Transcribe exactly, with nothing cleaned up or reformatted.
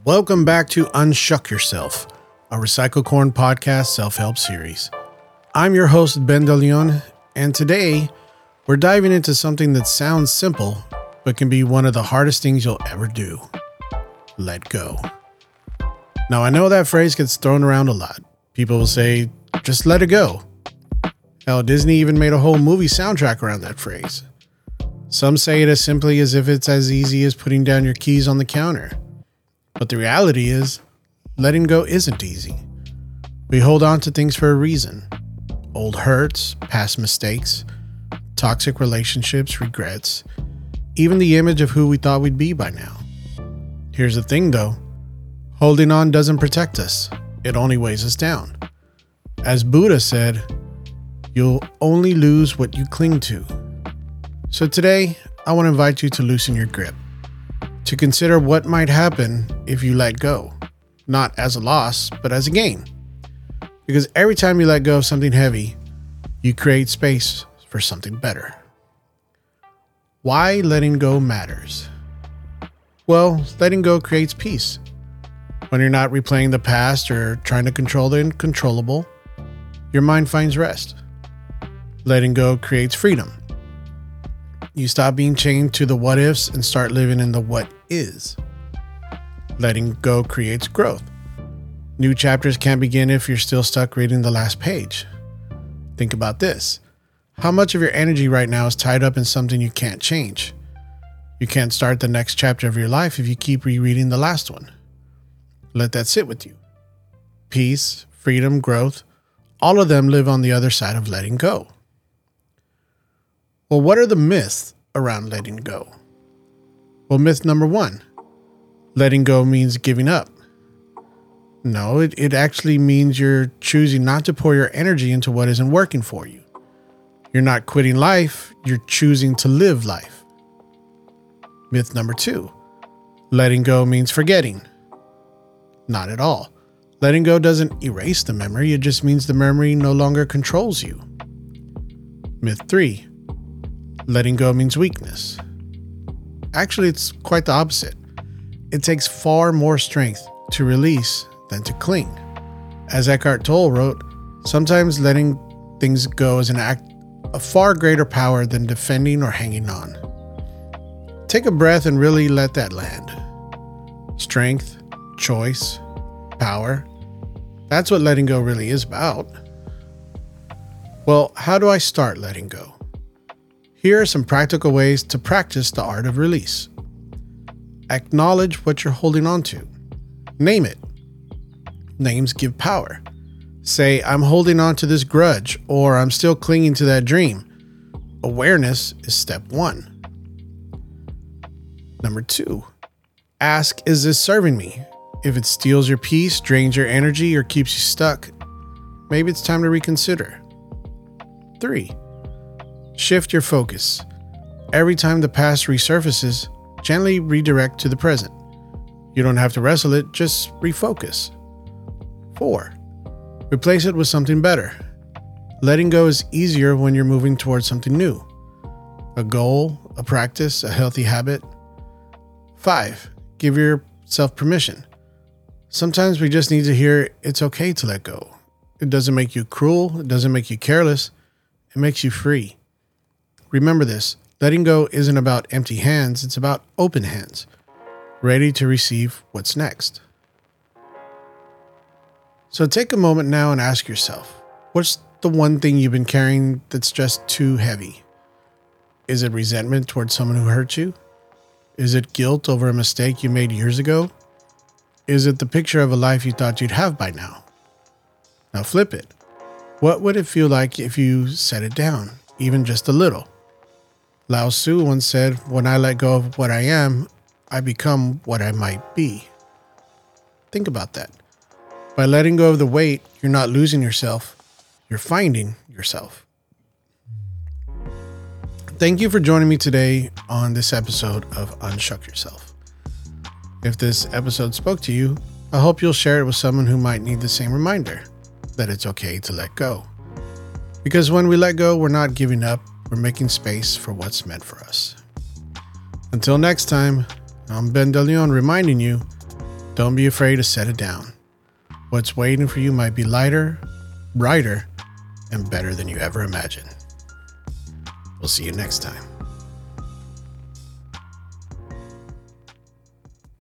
Welcome back to Unshuck Yourself, a Recycle Corn podcast self-help series. I'm your host, Ben DeLeon, and today we're diving into something that sounds simple, but can be one of the hardest things you'll ever do. Let go. Now, I know that phrase gets thrown around a lot. People will say, just let it go. Hell, Disney even made a whole movie soundtrack around that phrase. Some say it as simply as if it's as easy as putting down your keys on the counter. But the reality is, letting go isn't easy. We hold on to things for a reason. Old hurts, past mistakes, toxic relationships, regrets, even the image of who we thought we'd be by now. Here's the thing though, holding on doesn't protect us. It only weighs us down. As Buddha said, you'll only lose what you cling to. So today, I want to invite you to loosen your grip, to consider what might happen if you let go, not as a loss, but as a gain. Because every time you let go of something heavy, you create space for something better. Why letting go matters? Well, letting go creates peace. When you're not replaying the past or trying to control the uncontrollable, your mind finds rest. Letting go creates freedom. You stop being chained to the what ifs and start living in the what is. Letting go creates growth. New chapters can't begin if you're still stuck reading the last page. Think about this. How much of your energy right now is tied up in something you can't change? You can't start the next chapter of your life if you keep rereading the last one. Let that sit with you. Peace, freedom, growth, all of them live on the other side of letting go. Well, what are the myths around letting go? Well, myth number one, letting go means giving up. No, it, it actually means you're choosing not to pour your energy into what isn't working for you. You're not quitting life, you're choosing to live life. Myth number two, letting go means forgetting. Not at all. Letting go doesn't erase the memory, it just means the memory no longer controls you. Myth three, letting go means weakness. Actually, it's quite the opposite. It takes far more strength to release than to cling. As Eckhart Tolle wrote, sometimes letting things go is an act of far greater power than defending or hanging on. Take a breath and really let that land. Strength, choice, power. That's what letting go really is about. Well, how do I start letting go? Here are some practical ways to practice the art of release. Acknowledge what you're holding on to. Name it. Names give power. Say, I'm holding on to this grudge, or I'm still clinging to that dream. Awareness is step one. Number two, ask, is this serving me? If it steals your peace, drains your energy, or keeps you stuck, maybe it's time to reconsider. Three, shift your focus. Every time the past resurfaces, gently redirect to the present. You don't have to wrestle it, just refocus. Four, replace it with something better. Letting go is easier when you're moving towards something new. A goal, a practice, a healthy habit. Five, give yourself permission. Sometimes we just need to hear it's okay to let go. It doesn't make you cruel. It doesn't make you careless. It makes you free. Remember this, letting go isn't about empty hands, it's about open hands, ready to receive what's next. So take a moment now and ask yourself, what's the one thing you've been carrying that's just too heavy? Is it resentment towards someone who hurt you? Is it guilt over a mistake you made years ago? Is it the picture of a life you thought you'd have by now? Now flip it. What would it feel like if you set it down, even just a little? Lao Tzu once said, when I let go of what I am, I become what I might be. Think about that. By letting go of the weight, you're not losing yourself, you're finding yourself. Thank you for joining me today on this episode of Unshuck Yourself. If this episode spoke to you, I hope you'll share it with someone who might need the same reminder that it's okay to let go. Because when we let go, we're not giving up, we're making space for what's meant for us. Until next time, I'm Ben DeLeon reminding you, Don't be afraid to set it down. What's waiting for you might be lighter, brighter, and better than you ever imagined. We'll see you next time.